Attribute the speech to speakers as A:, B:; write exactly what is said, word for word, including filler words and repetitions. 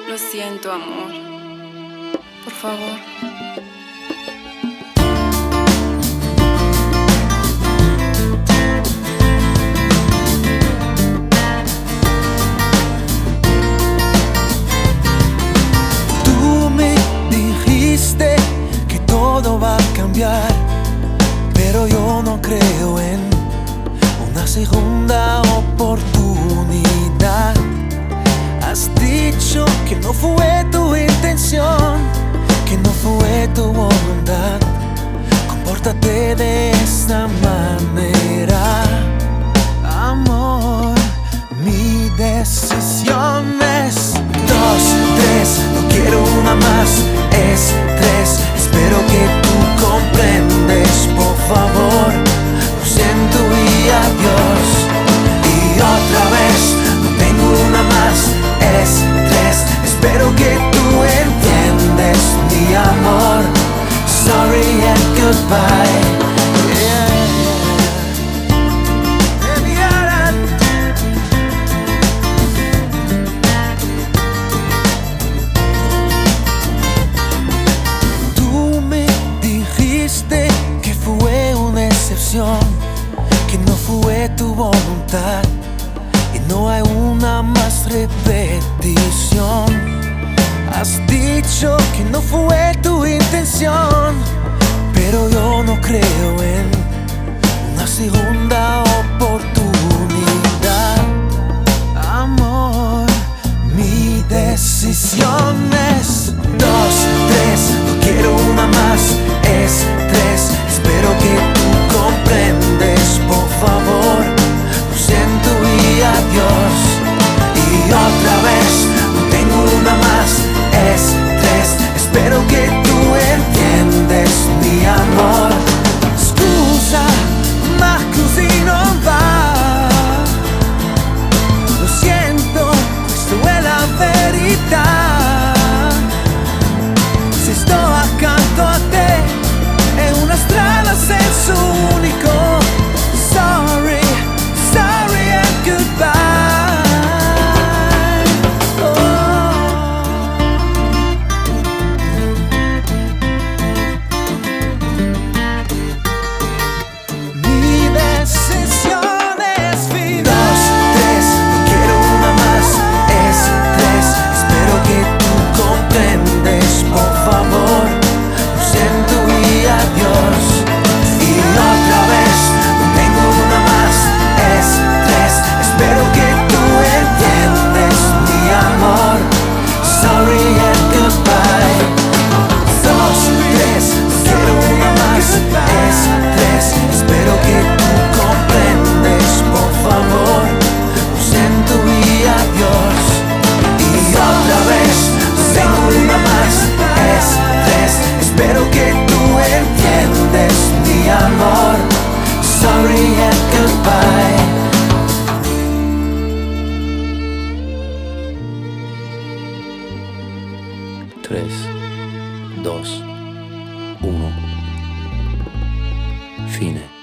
A: Lo siento, amor. Por favor.
B: Tú me dijiste que todo va a cambiar, pero yo no creo en una segunda oportunidad. Has dicho que no fue tu intención, que no fue tu voluntad. Compórtate de esta manera, amor. Mi decisión es dos, tres, no quiero una más, es tres. Espero que tú comprendes, por favor. Lo siento y adiós. Y otra vez, no tengo una más, es tres. Espero que tú entiendes, mi amor. Sorry and goodbye. Yeah. Tú me dijiste que fue una excepción, que no fue tu voluntad y no hay una más repetición. Has dicho que no fue tu intención, pero yo no creo en una segunda oportunidad, amor. Mi decisión es dos, tres, no quiero una más, es tres. Espero que tú comprendes, por favor. Lo siento y adiós. Y otra vez, no tengo una más, es tres. Espero que tú entiendes, mi amor. Scusa, ma così non va. Lo siento, questa è la verità. Se sto accanto a te è una strada a senso unico. Sorry, sorry and goodbye. Espero que tú entiendes, mi amor. Sorry and goodbye.
C: tres, dos, uno. Fine.